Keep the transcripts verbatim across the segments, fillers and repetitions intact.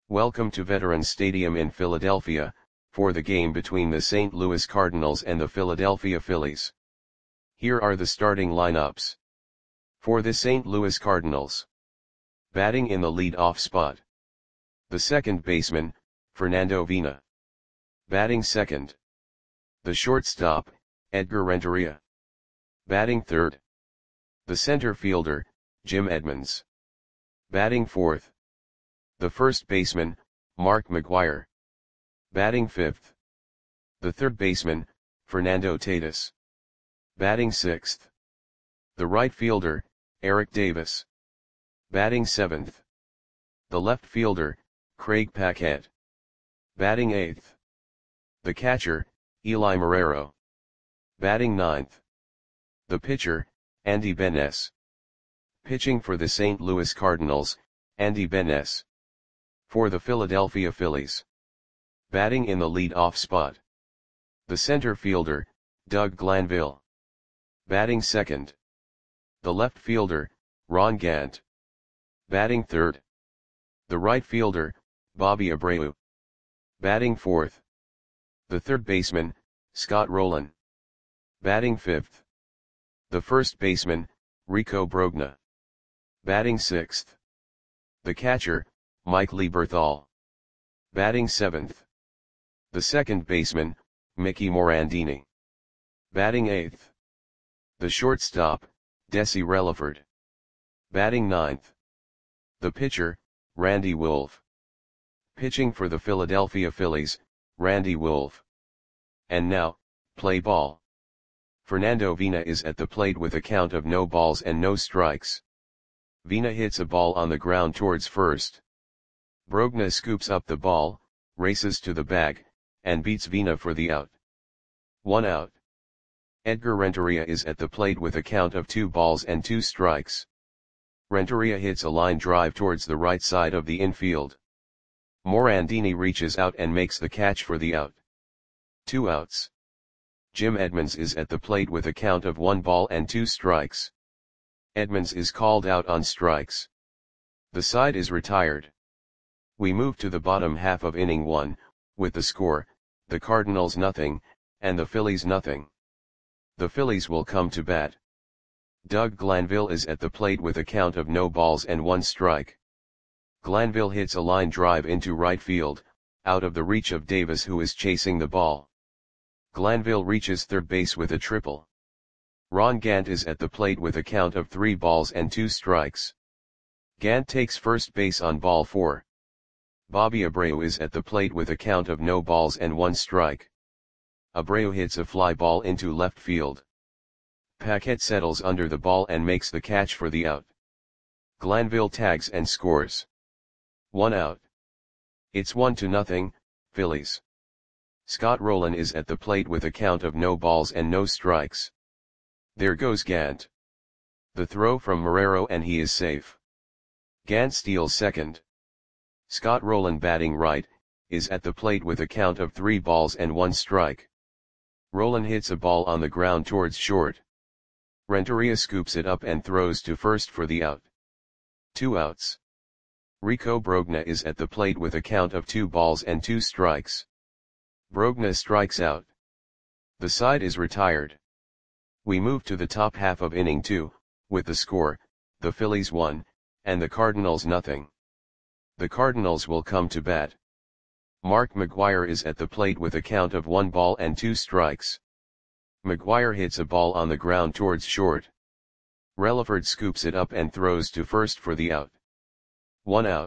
Welcome to Veterans Stadium in Philadelphia, for the game between the Saint Louis Cardinals and the Philadelphia Phillies. Here are the starting lineups. For the Saint Louis Cardinals. Batting in the lead-off spot. The second baseman, Fernando Vina. Batting second. The shortstop, Edgar Renteria. Batting third. The center fielder, Jim Edmonds. Batting fourth. The first baseman, Mark McGwire. Batting fifth. The third baseman, Fernando Tatis. Batting sixth. The right fielder, Eric Davis. Batting seventh. The left fielder, Craig Paquette. Batting eighth. The catcher, Eli Marrero. Batting ninth. The pitcher, Andy Benes. Pitching for the Saint Louis Cardinals, Andy Benes. For the Philadelphia Phillies. Batting in the lead-off spot. The center fielder, Doug Glanville. Batting second. The left fielder, Ron Gant. Batting third. The right fielder, Bobby Abreu. Batting fourth. The third baseman, Scott Rowland. Batting fifth. The first baseman, Rico Brogna. Batting sixth. The catcher, Mike Lieberthal. Batting seventh. The second baseman, Mickey Morandini. Batting eighth. The shortstop, Desi Relaford. Batting ninth. The pitcher, Randy Wolf. Pitching for the Philadelphia Phillies, Randy Wolf. And now, play ball. Fernando Vina is at the plate with a count of no balls and no strikes. Vina hits a ball on the ground towards first. Brogna scoops up the ball, races to the bag, and beats Vina for the out. One out. Edgar Renteria is at the plate with a count of two balls and two strikes. Renteria hits a line drive towards the right side of the infield. Morandini reaches out and makes the catch for the out. Two outs. Jim Edmonds is at the plate with a count of one ball and two strikes. Edmonds is called out on strikes. The side is retired. We move to the bottom half of inning one, with the score, the Cardinals nothing, and the Phillies nothing. The Phillies will come to bat. Doug Glanville is at the plate with a count of no balls and one strike. Glanville hits a line drive into right field, out of the reach of Davis, who is chasing the ball. Glanville reaches third base with a triple. Ron Gant is at the plate with a count of three balls and two strikes. Gant takes first base on ball four. Bobby Abreu is at the plate with a count of no balls and one strike. Abreu hits a fly ball into left field. Paquette settles under the ball and makes the catch for the out. Glanville tags and scores. One out. It's one to nothing, Phillies. Scott Rowland is at the plate with a count of no balls and no strikes. There goes Gant. The throw from Marrero and he is safe. Gant steals second. Scott Rowland, batting right, is at the plate with a count of three balls and one strike. Rowland hits a ball on the ground towards short. Renteria scoops it up and throws to first for the out. Two outs. Rico Brogna is at the plate with a count of two balls and two strikes. Brogna strikes out. The side is retired. We move to the top half of inning two, with the score, the Phillies one, and the Cardinals nothing. The Cardinals will come to bat. Mark McGwire is at the plate with a count of one ball and two strikes. McGwire hits a ball on the ground towards short. Relaford scoops it up and throws to first for the out. One out.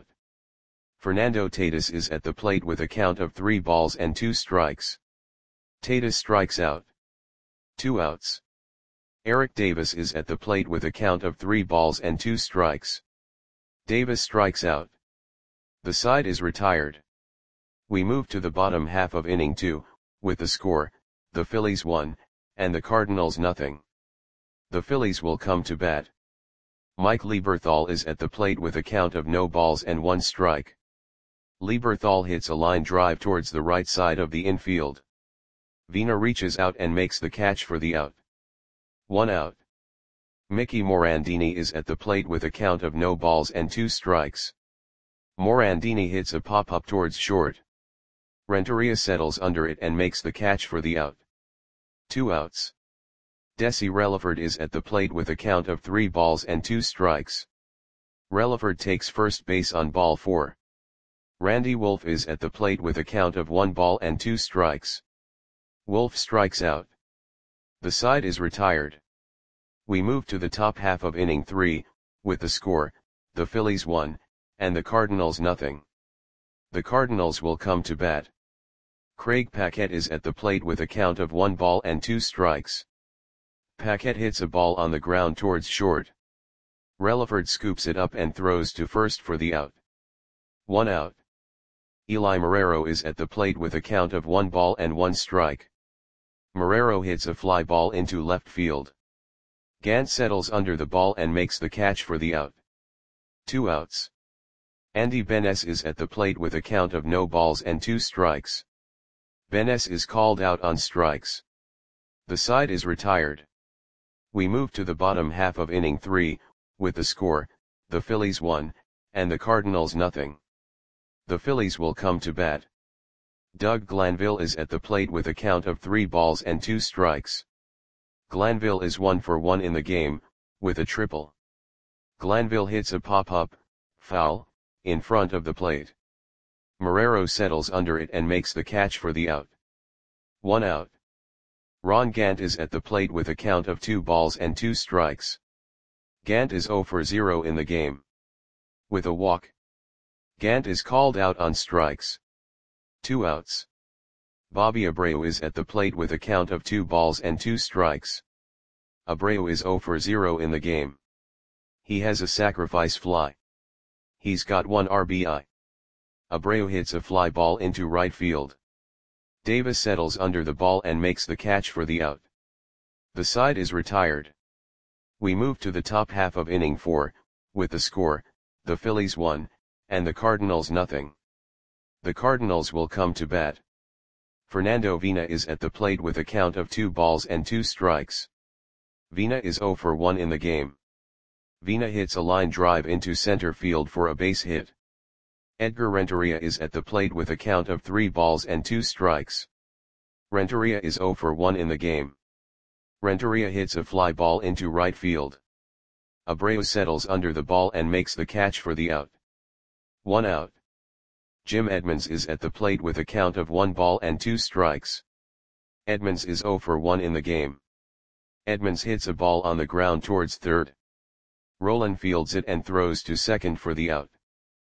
Fernando Tatis is at the plate with a count of three balls and two strikes. Tatis strikes out. Two outs. Eric Davis is at the plate with a count of three balls and two strikes. Davis strikes out. The side is retired. We move to the bottom half of inning two, with the score, the Phillies one, and the Cardinals nothing. The Phillies will come to bat. Mike Lieberthal is at the plate with a count of no balls and one strike. Lieberthal hits a line drive towards the right side of the infield. Vina reaches out and makes the catch for the out. One out. Mickey Morandini is at the plate with a count of no balls and two strikes. Morandini hits a pop-up towards short. Renteria settles under it and makes the catch for the out. Two outs. Desi Relaford is at the plate with a count of three balls and two strikes. Relaford takes first base on ball four. Randy Wolf is at the plate with a count of one ball and two strikes. Wolf strikes out. The side is retired. We move to the top half of inning three, with the score, the Phillies one, and the Cardinals nothing. The Cardinals will come to bat. Craig Paquette is at the plate with a count of one ball and two strikes. Paquette hits a ball on the ground towards short. Relaford scoops it up and throws to first for the out. One out. Eli Marrero is at the plate with a count of one ball and one strike. Marrero hits a fly ball into left field. Gant settles under the ball and makes the catch for the out. Two outs. Andy Benes is at the plate with a count of no balls and two strikes. Benes is called out on strikes. The side is retired. We move to the bottom half of inning three, with the score, the Phillies one, and the Cardinals nothing. The Phillies will come to bat. Doug Glanville is at the plate with a count of three balls and two strikes. Glanville is one for one in the game, with a triple. Glanville hits a pop-up, foul, in front of the plate. Marrero settles under it and makes the catch for the out. One out. Ron Gant is at the plate with a count of two balls and two strikes. Gant is zero for zero in the game. With a walk. Gant is called out on strikes. Two outs. Bobby Abreu is at the plate with a count of two balls and two strikes. Abreu is zero for zero in the game. He has a sacrifice fly. He's got one R B I. Abreu hits a fly ball into right field. Davis settles under the ball and makes the catch for the out. The side is retired. We move to the top half of inning four, with the score, the Phillies one, and the Cardinals nothing. The Cardinals will come to bat. Fernando Vina is at the plate with a count of two balls and two strikes. Vina is zero for one in the game. Vina hits a line drive into center field for a base hit. Edgar Renteria is at the plate with a count of three balls and two strikes. Renteria is zero for one in the game. Renteria hits a fly ball into right field. Abreu settles under the ball and makes the catch for the out. One out. Jim Edmonds is at the plate with a count of one ball and two strikes. Edmonds is zero for one in the game. Edmonds hits a ball on the ground towards third. Roland fields it and throws to second for the out.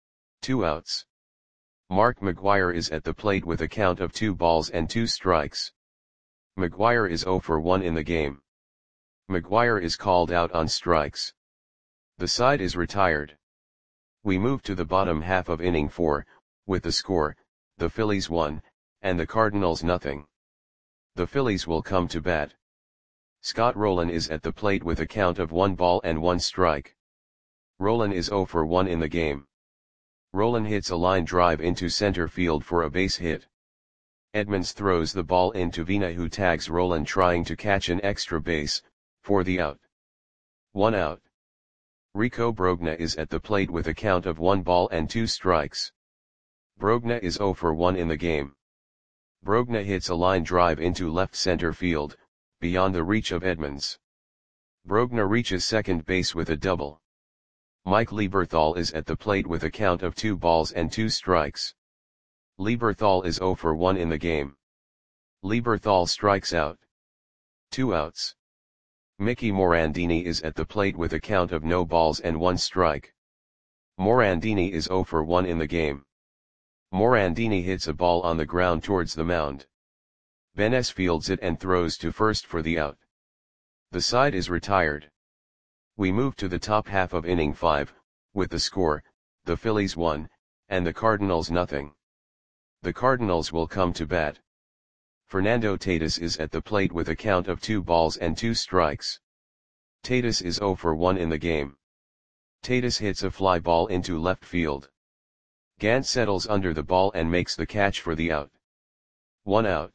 Two outs. Mark McGwire is at the plate with a count of two balls and two strikes. McGwire is zero for one in the game. McGwire is called out on strikes. The side is retired. We move to the bottom half of inning four, with the score, the Phillies one, and the Cardinals nothing. The Phillies will come to bat. Scott Rolen is at the plate with a count of one ball and one strike. Rolen is zero for one in the game. Rolen hits a line drive into center field for a base hit. Edmonds throws the ball into Vina, who tags Rolen trying to catch an extra base, for the out. One out. Rico Brogna is at the plate with a count of one ball and two strikes. Brogna is zero for one in the game. Brogna hits a line drive into left center field, beyond the reach of Edmonds. Brogna reaches second base with a double. Mike Lieberthal is at the plate with a count of two balls and two strikes. Lieberthal is zero for one in the game. Lieberthal strikes out. Two outs. Mickey Morandini is at the plate with a count of no balls and one strike. Morandini is zero for one in the game. Morandini hits a ball on the ground towards the mound. Benes fields it and throws to first for the out. The side is retired. We move to the top half of inning five, with the score, the Phillies one, and the Cardinals nothing. The Cardinals will come to bat. Fernando Tatis is at the plate with a count of two balls and two strikes. Tatis is zero for one in the game. Tatis hits a fly ball into left field. Gant settles under the ball and makes the catch for the out. One out.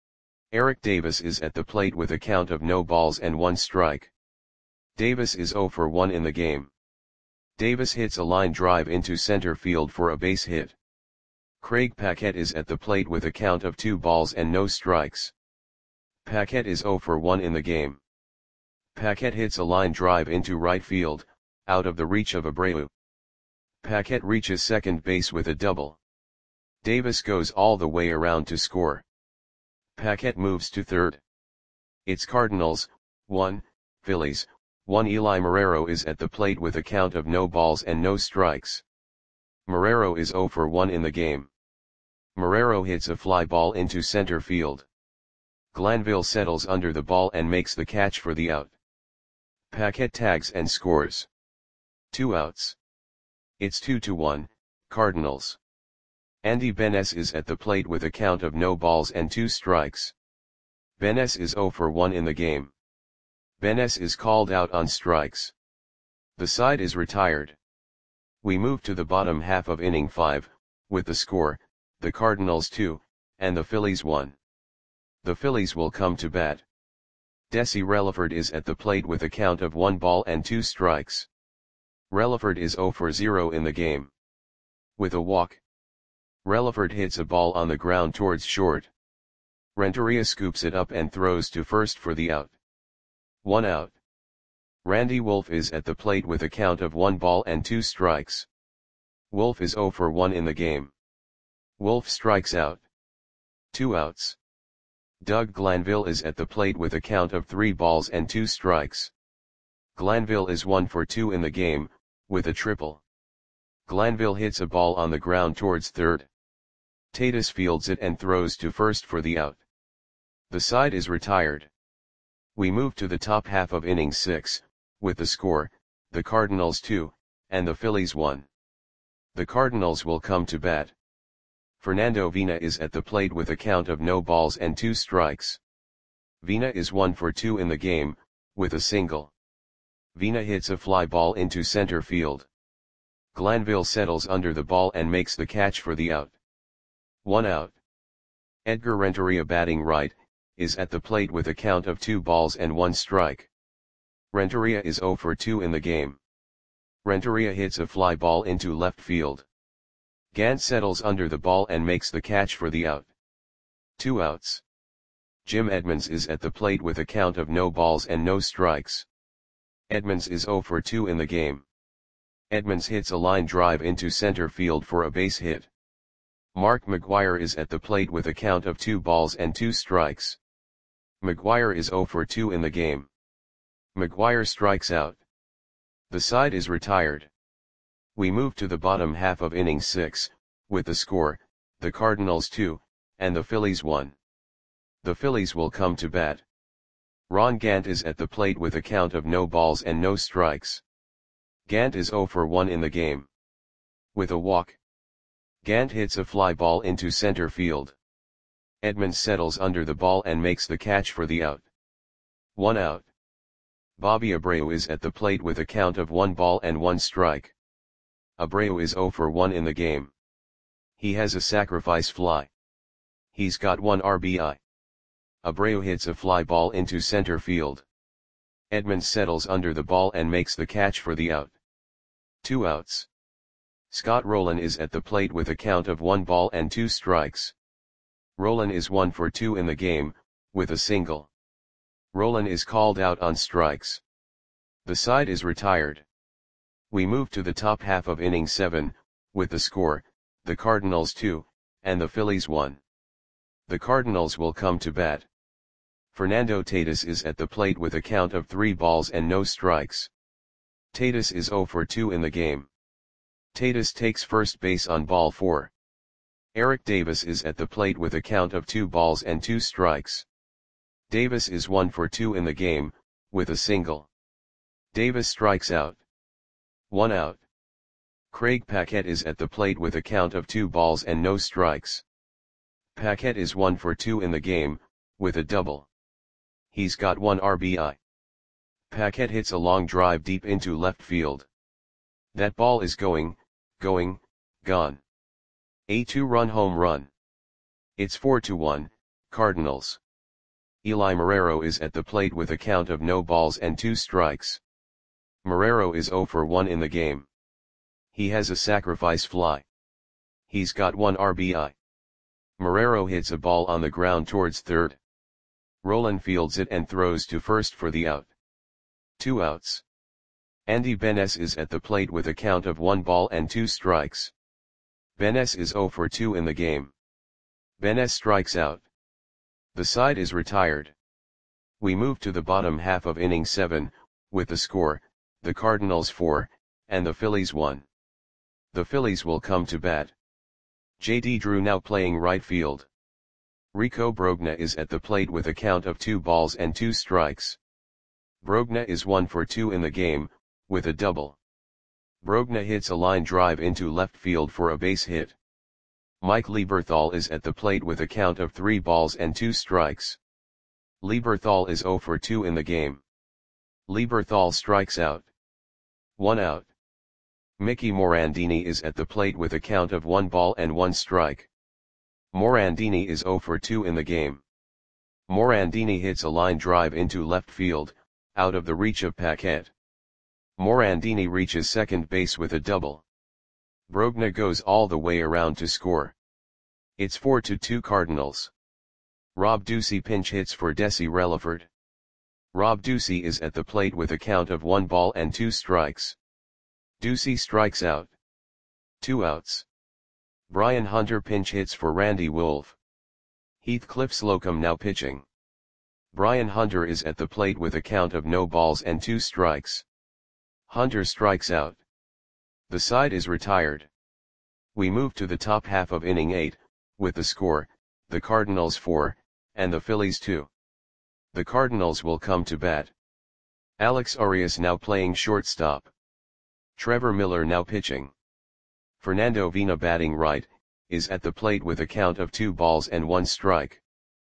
Eric Davis is at the plate with a count of no balls and one strike. Davis is zero for one in the game. Davis hits a line drive into center field for a base hit. Craig Paquette is at the plate with a count of two balls and no strikes. Paquette is zero for one in the game. Paquette hits a line drive into right field, out of the reach of Abreu. Paquette reaches second base with a double. Davis goes all the way around to score. Paquette moves to third. It's Cardinals, one, Phillies, one. Eli Marrero is at the plate with a count of no balls and no strikes. Marrero is zero for one in the game. Marrero hits a fly ball into center field. Glanville settles under the ball and makes the catch for the out. Paquette tags and scores. Two outs. It's two to one, Cardinals. Andy Benes is at the plate with a count of no balls and two strikes. Benes is zero for one in the game. Benes is called out on strikes. The side is retired. We move to the bottom half of inning five, with the score, the Cardinals two, and the Phillies one. The Phillies will come to bat. Desi Relaford is at the plate with a count of one ball and two strikes. Relaford is zero for zero in the game. With a walk, Relaford hits a ball on the ground towards short. Renteria scoops it up and throws to first for the out. One out. Randy Wolf is at the plate with a count of one ball and two strikes. Wolf is zero for one in the game. Wolf strikes out. Two outs. Doug Glanville is at the plate with a count of three balls and two strikes. Glanville is one for two in the game, with a triple. Glanville hits a ball on the ground towards third. Tatis fields it and throws to first for the out. The side is retired. We move to the top half of inning six, with the score, the Cardinals two, and the Phillies one. The Cardinals will come to bat. Fernando Vina is at the plate with a count of no balls and two strikes. Vina is one for two in the game, with a single. Vina hits a fly ball into center field. Glanville settles under the ball and makes the catch for the out. One out. Edgar Renteria, batting right, is at the plate with a count of two balls and one strike. Renteria is zero for two in the game. Renteria hits a fly ball into left field. Gant settles under the ball and makes the catch for the out. Two outs. Jim Edmonds is at the plate with a count of no balls and no strikes. Edmonds is zero for two in the game. Edmonds hits a line drive into center field for a base hit. Mark McGwire is at the plate with a count of two balls and two strikes. McGwire is zero for two in the game. McGwire strikes out. The side is retired. We move to the bottom half of inning six, with the score, the Cardinals two, and the Phillies one. The Phillies will come to bat. Ron Gant is at the plate with a count of no balls and no strikes. Gant is zero for one in the game. With a walk, Gant hits a fly ball into center field. Edmonds settles under the ball and makes the catch for the out. One out. Bobby Abreu is at the plate with a count of one ball and one strike. Abreu is zero for one in the game. He has a sacrifice fly. He's got one R B I. Abreu hits a fly ball into center field. Edmonds settles under the ball and makes the catch for the out. Two outs. Scott Rowland is at the plate with a count of one ball and two strikes. Rowland is one for two in the game, with a single. Rowland is called out on strikes. The side is retired. We move to the top half of inning seven, with the score, the Cardinals two, and the Phillies one. The Cardinals will come to bat. Fernando Tatis is at the plate with a count of three balls and no strikes. Tatis is zero for two in the game. Tatis takes first base on ball four. Eric Davis is at the plate with a count of two balls and two strikes. Davis is one for two in the game, with a single. Davis strikes out. One out. Craig Paquette is at the plate with a count of two balls and no strikes. Paquette is one for two in the game, with a double. He's got one R B I. Paquette hits a long drive deep into left field. That ball is going, going, gone. A two-run home run. It's four to one, Cardinals. Eli Marrero is at the plate with a count of no balls and two strikes. Marrero is zero for one in the game. He has a sacrifice fly. He's got one R B I. Marrero hits a ball on the ground towards third. Roland fields it and throws to first for the out. Two outs. Andy Benes is at the plate with a count of one ball and two strikes. Benes is zero for two in the game. Benes strikes out. The side is retired. We move to the bottom half of inning seven, with the score, the Cardinals four, and the Phillies one. The Phillies will come to bat. J D Drew now playing right field. Rico Brogna is at the plate with a count of two balls and two strikes. Brogna is one for two in the game, with a double. Brogna hits a line drive into left field for a base hit. Mike Lieberthal is at the plate with a count of three balls and two strikes. Lieberthal is zero for two in the game. Lieberthal strikes out. One out. Mickey Morandini is at the plate with a count of one ball and one strike. Morandini is zero for two in the game. Morandini hits a line drive into left field, out of the reach of Paquette. Morandini reaches second base with a double. Brogna goes all the way around to score. It's four to two Cardinals. Rob Ducey pinch hits for Desi Relaford. Rob Ducey is at the plate with a count of one ball and two strikes. Ducey strikes out. Two outs. Brian Hunter pinch hits for Randy Wolf. Heathcliff Slocum now pitching. Brian Hunter is at the plate with a count of no balls and two strikes. Hunter strikes out. The side is retired. We move to the top half of inning eight, with the score, the Cardinals four, and the Phillies two. The Cardinals will come to bat. Alex Arias now playing shortstop. Trevor Miller now pitching. Fernando Vina batting right, is at the plate with a count of two balls and one strike.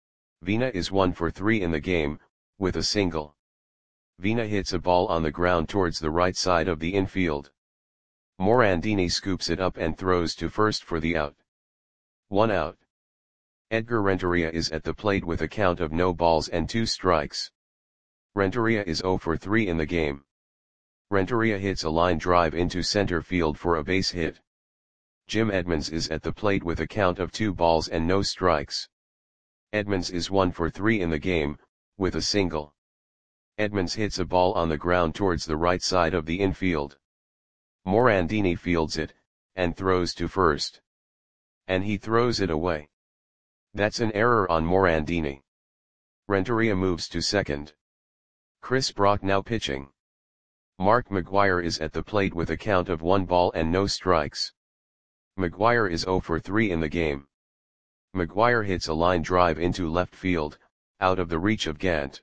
Vina is one for three in the game, with a single. Vina hits a ball on the ground towards the right side of the infield. Morandini scoops it up and throws to first for the out. One out. Edgar Renteria is at the plate with a count of no balls and two strikes. Renteria is zero for three in the game. Renteria hits a line drive into center field for a base hit. Jim Edmonds is at the plate with a count of two balls and no strikes. Edmonds is one for three in the game, with a single. Edmonds hits a ball on the ground towards the right side of the infield. Morandini fields it, and throws to first. And he throws it away. That's an error on Morandini. Renteria moves to second. Chris Brock now pitching. Mark McGwire is at the plate with a count of one ball and no strikes. McGwire is zero for three in the game. McGwire hits a line drive into left field, out of the reach of Gant.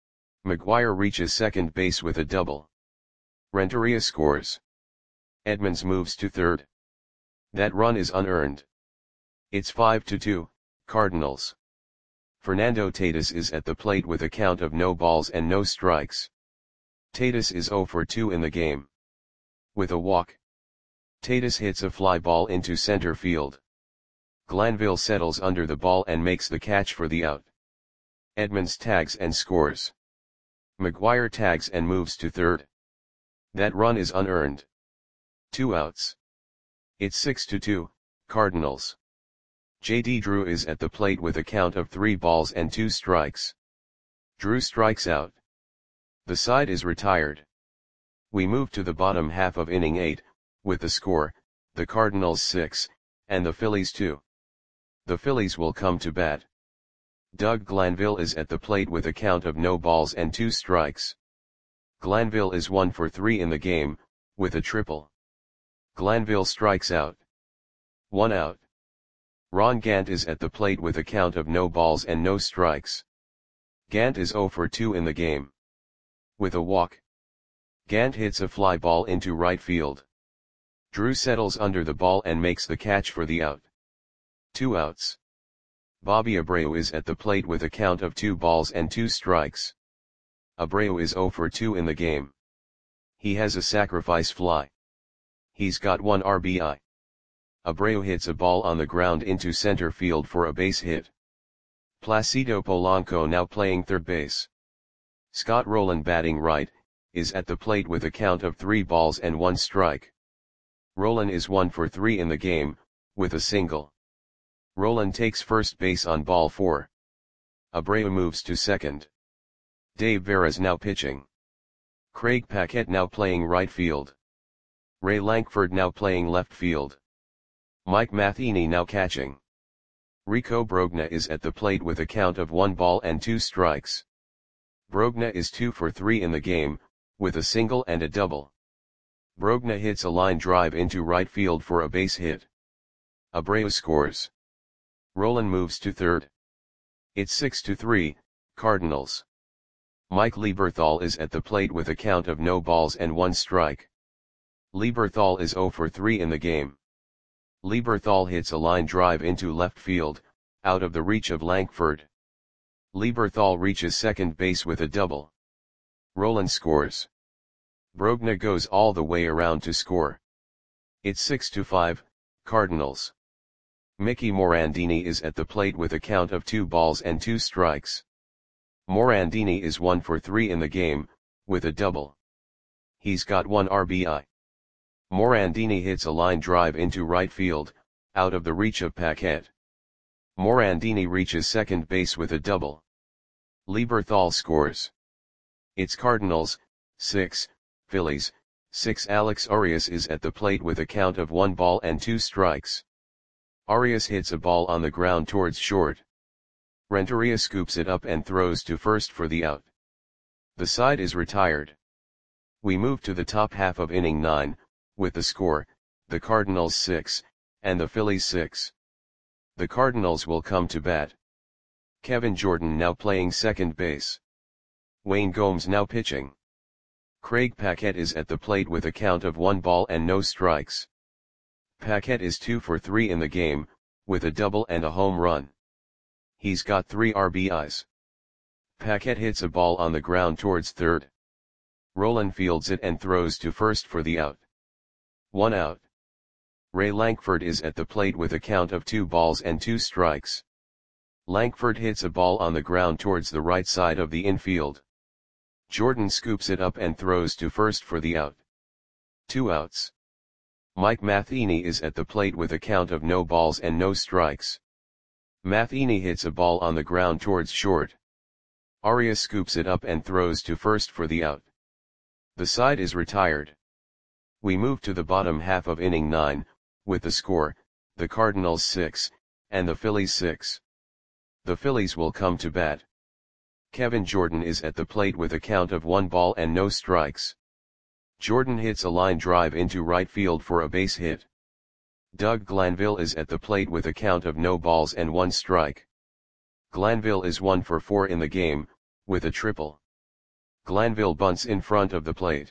McGwire reaches second base with a double. Renteria scores. Edmonds moves to third. That run is unearned. It's five to two, Cardinals. Fernando Tatis is at the plate with a count of no balls and no strikes. Tatis is zero for two in the game. With a walk. Tatis hits a fly ball into center field. Glanville settles under the ball and makes the catch for the out. Edmonds tags and scores. McGwire tags and moves to third. That run is unearned. Two outs. It's six to two, Cardinals. J D Drew is at the plate with a count of three balls and two strikes. Drew strikes out. The side is retired. We move to the bottom half of inning eight, with the score, the Cardinals six, and the Phillies two. The Phillies will come to bat. Doug Glanville is at the plate with a count of no balls and two strikes. Glanville is one for three in the game, with a triple. Glanville strikes out. One out. Ron Gant is at the plate with a count of no balls and no strikes. Gant is zero for two in the game. With a walk. Gant hits a fly ball into right field. Drew settles under the ball and makes the catch for the out. Two outs. Bobby Abreu is at the plate with a count of two balls and two strikes. Abreu is zero for two in the game. He has a sacrifice fly. He's got one R B I. Abreu hits a ball on the ground into center field for a base hit. Placido Polanco now playing third base. Scott Rowland batting right, is at the plate with a count of three balls and one strike. Roland is one for three in the game, with a single. Roland takes first base on ball four. Abreu moves to second. Dave Veras now pitching. Craig Paquette now playing right field. Ray Lankford now playing left field. Mike Matheny now catching. Rico Brogna is at the plate with a count of one ball and two strikes. Brogna is two for three in the game, with a single and a double. Brogna hits a line drive into right field for a base hit. Abreu scores. Roland moves to third. It's six to three, Cardinals. Mike Lieberthal is at the plate with a count of no balls and one strike. Lieberthal is zero for three in the game. Lieberthal hits a line drive into left field, out of the reach of Lankford. Lieberthal reaches second base with a double. Roland scores. Brogna goes all the way around to score. It's six to five, Cardinals. Mickey Morandini is at the plate with a count of two balls and two strikes. Morandini is one for three in the game, with a double. He's got one R B I. Morandini hits a line drive into right field, out of the reach of Paquette. Morandini reaches second base with a double. Lieberthal scores. It's Cardinals, six, Phillies, six. Alex Arias is at the plate with a count of one ball and two strikes. Arias hits a ball on the ground towards short. Renteria scoops it up and throws to first for the out. The side is retired. We move to the top half of inning nine, with the score, the Cardinals six, and the Phillies six. The Cardinals will come to bat. Kevin Jordan now playing second base. Wayne Gomes now pitching. Craig Paquette is at the plate with a count of one ball and no strikes. Paquette is two for three in the game, with a double and a home run. He's got three R B Is. Paquette hits a ball on the ground towards third. Roland fields it and throws to first for the out. One out. Ray Lankford is at the plate with a count of two balls and two strikes. Lankford hits a ball on the ground towards the right side of the infield. Jordan scoops it up and throws to first for the out. Two outs. Mike Matheny is at the plate with a count of no balls and no strikes. Matheny hits a ball on the ground towards short. Arias scoops it up and throws to first for the out. The side is retired. We move to the bottom half of inning nine, with the score, the Cardinals six, and the Phillies six. The Phillies will come to bat. Kevin Jordan is at the plate with a count of one ball and no strikes. Jordan hits a line drive into right field for a base hit. Doug Glanville is at the plate with a count of no balls and one strike. Glanville is one for four in the game, with a triple. Glanville bunts in front of the plate.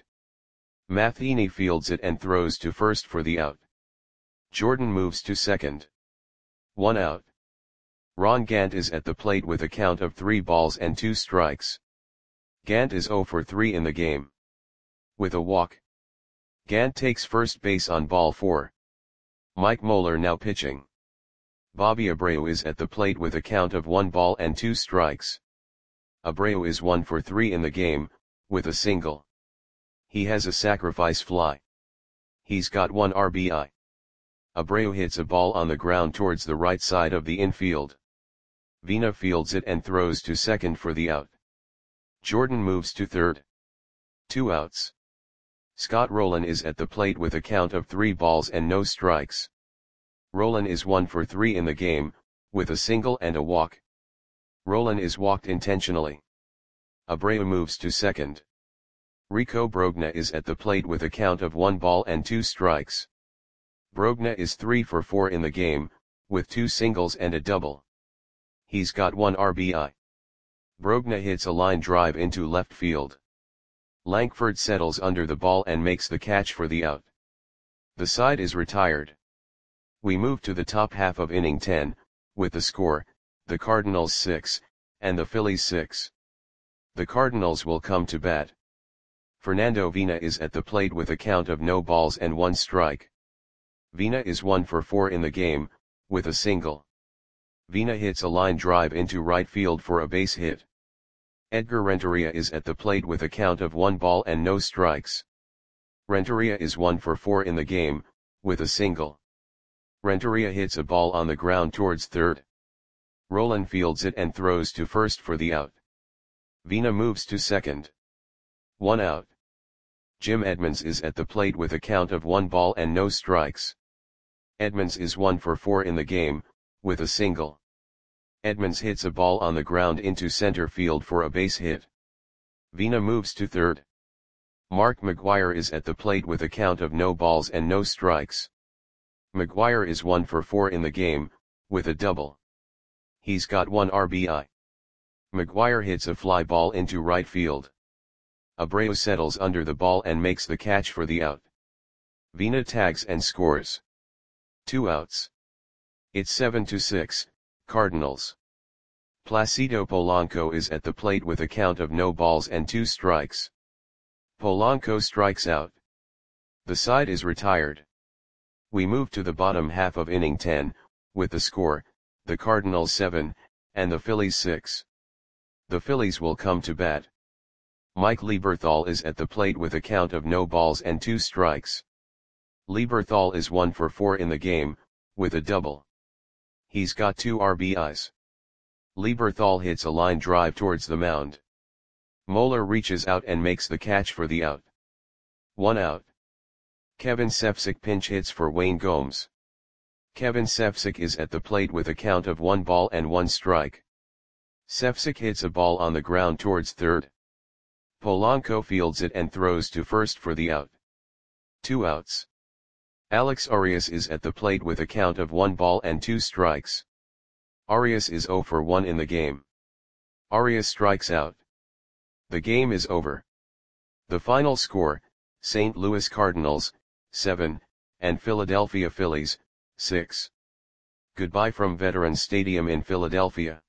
Matheny fields it and throws to first for the out. Jordan moves to second. One out. Ron Gant is at the plate with a count of three balls and two strikes. Gant is zero for three in the game. With a walk. Gant takes first base on ball four. Mike Moeller now pitching. Bobby Abreu is at the plate with a count of one ball and two strikes. Abreu is one for three in the game, with a single. He has a sacrifice fly. He's got one R B I. Abreu hits a ball on the ground towards the right side of the infield. Vina fields it and throws to second for the out. Jordan moves to third. Two outs. Scott Rolen is at the plate with a count of three balls and no strikes. Rolen is one for three in the game, with a single and a walk. Rolen is walked intentionally. Abreu moves to second. Rico Brogna is at the plate with a count of one ball and two strikes. Brogna is three for four in the game, with two singles and a double. He's got one R B I. Brogna hits a line drive into left field. Lankford settles under the ball and makes the catch for the out. The side is retired. We move to the top half of inning ten, with the score, the Cardinals six, and the Phillies six. The Cardinals will come to bat. Fernando Vina is at the plate with a count of no balls and one strike. Vina is one for four in the game, with a single. Vina hits a line drive into right field for a base hit. Edgar Renteria is at the plate with a count of one ball and no strikes. Renteria is one for four in the game, with a single. Renteria hits a ball on the ground towards third. Roland fields it and throws to first for the out. Vina moves to second. One out. Jim Edmonds is at the plate with a count of one ball and no strikes. Edmonds is one for four in the game, with a single. Edmonds hits a ball on the ground into center field for a base hit. Vina moves to third. Mark McGuire is at the plate with a count of no balls and no strikes. McGuire is one for four in the game, with a double. He's got one R B I. McGuire hits a fly ball into right field. Abreu settles under the ball and makes the catch for the out. Vina tags and scores. Two outs. It's seven to six, Cardinals. Placido Polanco is at the plate with a count of no balls and two strikes. Polanco strikes out. The side is retired. We move to the bottom half of inning ten, with the score, the Cardinals seven, and the Phillies six. The Phillies will come to bat. Mike Lieberthal is at the plate with a count of no balls and two strikes. Lieberthal is one for four in the game, with a double. He's got two R B Is. Lieberthal hits a line drive towards the mound. Moeller reaches out and makes the catch for the out. One out. Kevin Sefcik pinch hits for Wayne Gomes. Kevin Sefcik is at the plate with a count of one ball and one strike. Sefcik hits a ball on the ground towards third. Polanco fields it and throws to first for the out. Two outs. Alex Arias is at the plate with a count of one ball and two strikes. Arias is zero for one in the game. Arias strikes out. The game is over. The final score, Saint Louis Cardinals, seven, and Philadelphia Phillies, six. Goodbye from Veterans Stadium in Philadelphia.